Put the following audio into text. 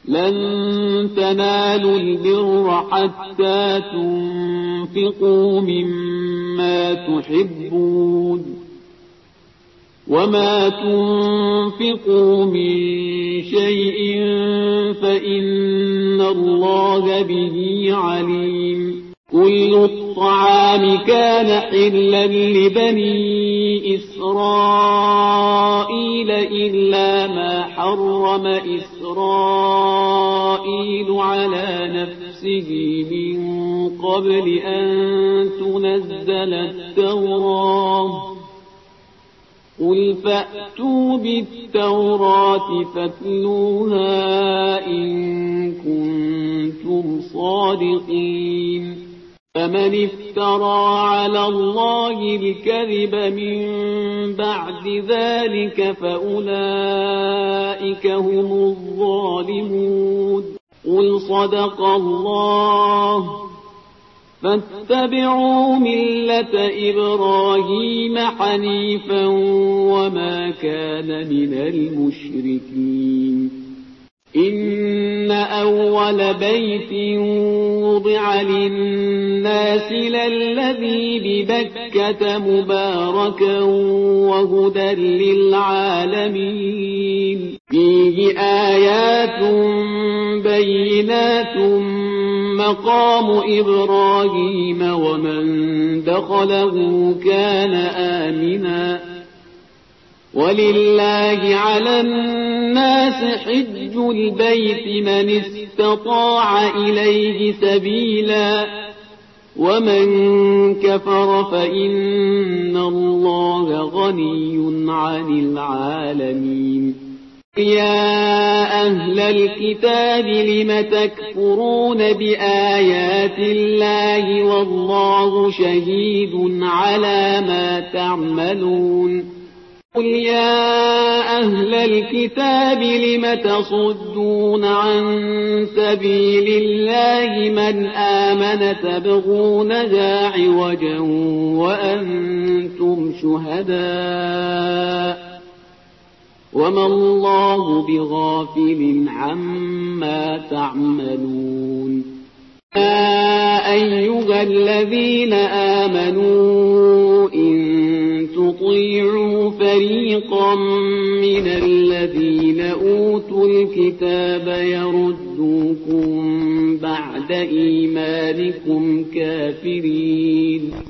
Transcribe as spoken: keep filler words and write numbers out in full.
لن تنالوا البر حتى تنفقوا مما تحبون وما تنفقوا من شيء فإن الله به عليم كل الطعام كان حلا لبني إسرائيل إلا ما حرم إسرائيل على نفسه من قبل أن تنزل التوراة قل فأتوا بالتوراة فاتلوها إن كنتم صادقين فمن افترى على الله الكذب من بعد ذلك فأولئك هم الظالمون قل صدق الله فاتبعوا ملة إبراهيم حنيفا وما كان من المشركين إن أول بيت وضع للناس للذي ببكة مباركا وهدى للعالمين فيه آيات بينات مقام إبراهيم ومن دخله كان آمنا ولله على الناس حج البيت من استطاع إليه سبيلا ومن كفر فإن الله غني عن العالمين يا أهل الكتاب لم تكفرون بآيات الله والله شهيد على ما تعملون قل يا أهل الكتاب لم تصدون عن سبيل الله من آمن تبغونها عوجا وأنتم شهداء وما الله بغافل عما تعملون يا أيها الذين آمنوا إن تطيعوا فريقا من الذين أوتوا الكتاب يردوكم بعد إيمانكم كافرين